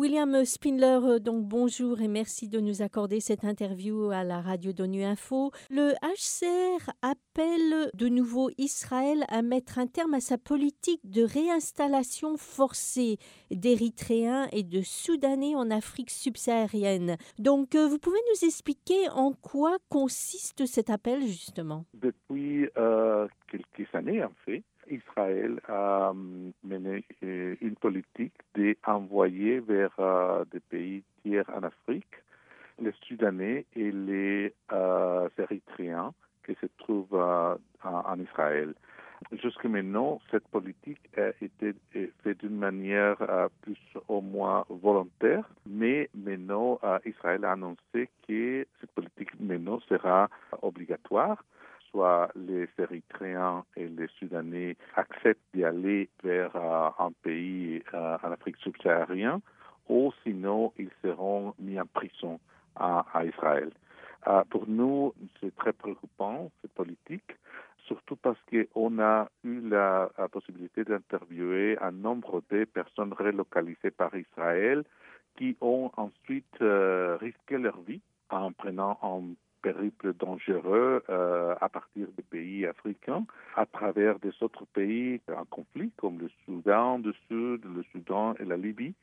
William Spindler, donc bonjour et merci de nous accorder cette interview à la radio d'ONU Info. Le HCR appelle de nouveau Israël à mettre un terme à sa politique de réinstallation forcée d'Érythréens et de Soudanais en Afrique subsaharienne. Donc, vous pouvez nous expliquer en quoi consiste cet appel, justement? Depuis quelques années, en fait, Israël a mené une politique d'envoyer vers des pays tiers en Afrique les Soudanais et les Érythréens qui se trouvent en Israël. Jusqu'à maintenant, cette politique a été faite d'une manière plus ou moins volontaire, mais maintenant, Israël a annoncé que cette politique maintenant sera obligatoire. Soit les Érythréens et les Soudanais acceptent d'y aller vers un pays en Afrique subsaharienne, ou sinon ils seront mis en prison à Israël. Pour nous, c'est très préoccupant, cette politique, surtout parce qu'on a eu la possibilité d'interviewer un nombre de personnes relocalisées par Israël qui ont ensuite risqué leur vie en prenant un périple dangereux à partir des pays africains, à travers des autres pays en conflit, comme le Soudan du Sud, le Soudan et la Libye,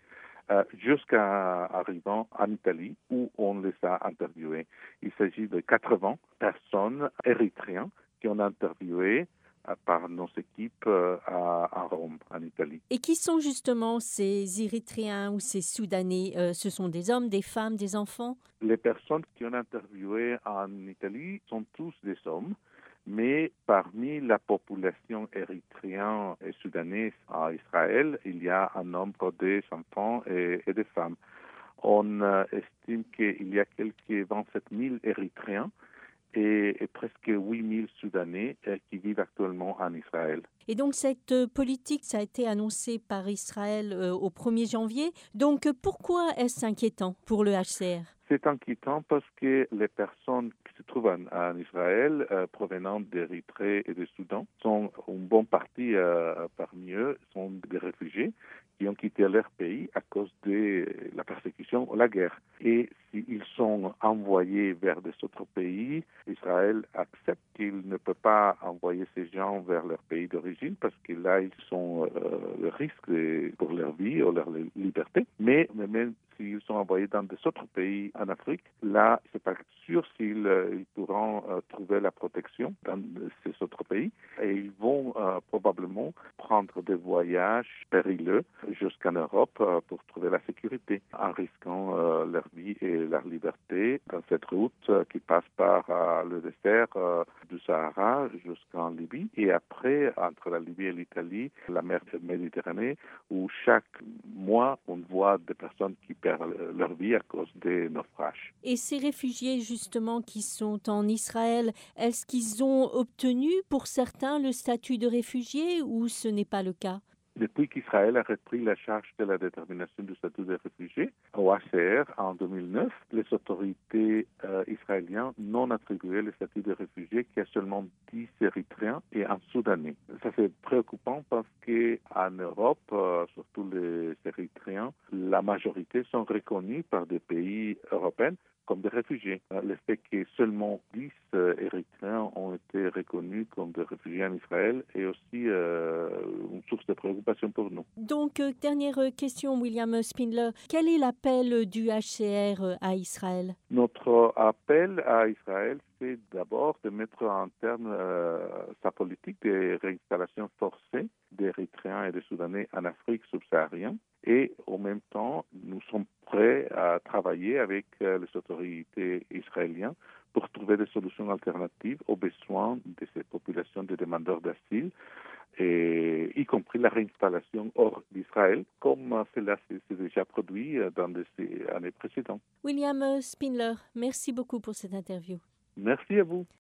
jusqu'à arrivant en Italie, où on les a interviewés. Il s'agit de 80 personnes érythréennes qui ont interviewé par nos équipes à Rome, en Italie. Et qui sont justement ces Érythréens ou ces Soudanais? Ce sont des hommes, des femmes, des enfants? Les personnes qui ont interviewé en Italie sont tous des hommes, mais parmi la population érythréenne et soudanaise à Israël, il y a un nombre d'enfants et de femmes. On estime qu'il y a quelques 27 000 Érythréens et presque 8 000 Soudanais qui vivent actuellement en Israël. Et donc cette politique, ça a été annoncé par Israël au 1er janvier. Donc pourquoi est-ce inquiétant pour le HCR? C'est inquiétant parce que les personnes qui se trouvent en Israël, provenant d'Érythrée et de Soudan, sont une bonne partie parmi eux sont des réfugiés qui ont quitté leur pays à cause de la persécution ou la guerre. Et s'ils sont envoyés vers des autres pays, Israël accepte qu'il ne peut pas envoyer ces gens vers leur pays d'origine parce que là, ils sont le risque pour leur vie ou leur liberté. Mais même s'ils sont envoyés dans des autres pays en Afrique, là, c'est pas sûr s'ils ils pourront trouver la protection dans ces autres pays et ils vont probablement prendre des voyages périlleux jusqu'en Europe pour trouver la sécurité en risquant leur vie et leur liberté dans cette route qui passe par le désert du Sahara jusqu'en Libye et après, entre la Libye et l'Italie, la mer Méditerranée où chaque mois, on voit des personnes qui perdent leur vie à cause des naufrages. Et ces réfugiés, justement, qui sont en Israël, est-ce qu'ils ont obtenu pour certains le statut de réfugié ou ce n'est pas le cas? Depuis qu'Israël a repris la charge de la détermination du statut des réfugiés au HCR en 2009, les autorités israéliennes n'ont attribué le statut de réfugié qu'à seulement 10 Érythréens et un Soudanais. Ça c'est préoccupant parce qu'en Europe, surtout les Érythréens, la majorité sont reconnus par des pays européens comme des réfugiés. Le fait que seulement 10 Érythréens ont été reconnus comme des réfugiés en Israël est aussi une source de préoccupation pour nous. Donc, dernière question, William Spindler. Quel est l'appel du HCR à Israël? Notre appel à Israël, c'est d'abord de mettre en terme sa politique de réinstallation forcée d'Érythréens et de Soudanais en Afrique subsaharienne. Et en même temps, nous sommes prêts à travailler avec les autorités israéliennes pour trouver des solutions alternatives aux besoins de ces populations de demandeurs d'asile, et y compris la réinstallation hors d'Israël, comme cela s'est déjà produit dans les années précédentes. William Spindler, merci beaucoup pour cette interview. Merci à vous.